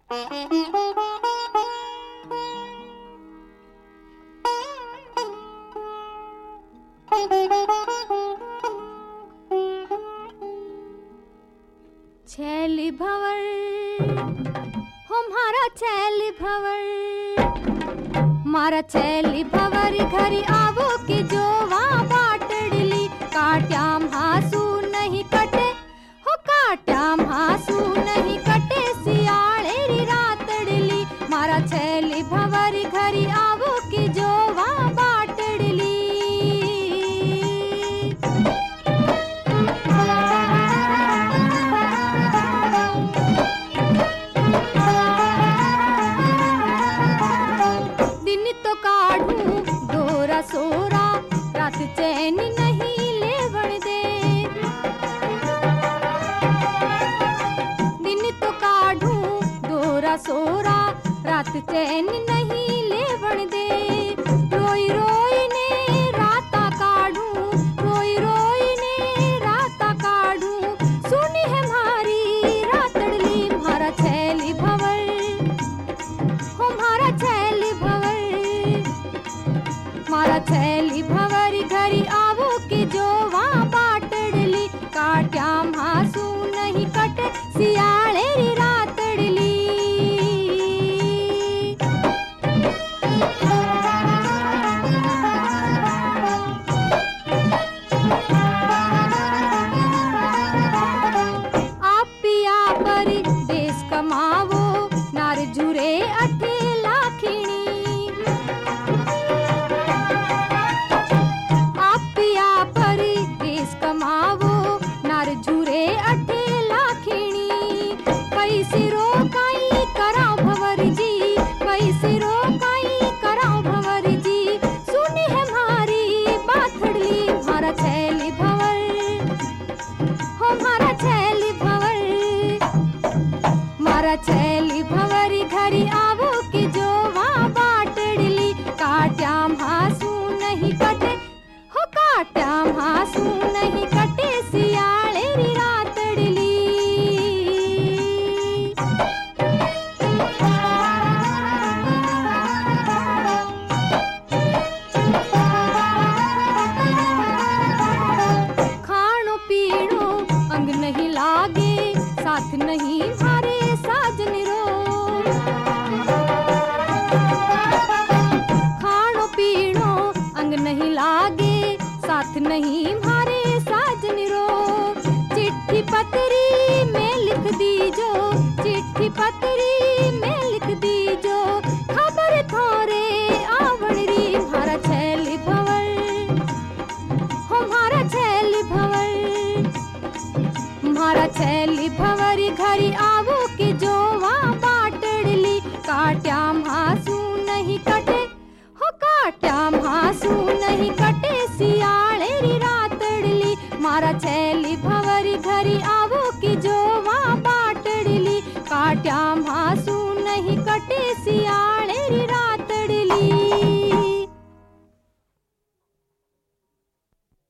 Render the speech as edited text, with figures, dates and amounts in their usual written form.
छैली भंवर हमारा छैली भंवर, मारा छैली भंवर घरी आवो की जोवा बाटड़ली। काट्याम हासू नहीं कटे हो, काट्याम हासू नहीं कटे, सियाले री रातड़ली। मारा छैली भंवर घरी आवो की जोवा बाटड़ली। सोरा रात चैन नहीं लेवण दे, दिन तो काढूं दोरा सोरा रात चैन नहीं लेवण दे। रोई रोई ने राता काढूं, रोई रोई ने राता काढूं, सुनी है मारी रातड़ली। मारा छैली भंवर हो, मारा छैली भंवर, मारा छैली भंवर घरी आवो की जोवा बाटड़ली। काट्याम हासू नहीं कटे, सियाले री रातड़ली। आप पिया परी देश कमावो, नार जुरे अठे लाखिणी। कमावो नार झूरे अठे लाखिणी। पैसे रोकाई कराओ भंवर जी, पैसे रोकाई कराओ भंवर जी, सुनी है मारी बाथड़ली। मारा छैली भंवर हो, मारा छैली भंवर, मारा छैली भंवर घरी आवो की जोवा बाटड़ली। काट्याम हासू नहीं कटे हो, काट्याम हासू नहीं कटे, सियाले री रातड़ली। खाणो पीणो अंग नहीं लागे, साथ नहीं